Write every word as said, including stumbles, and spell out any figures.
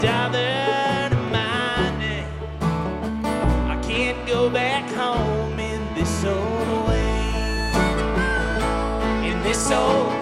Diver to my name. I can't go back home in this old way, in this old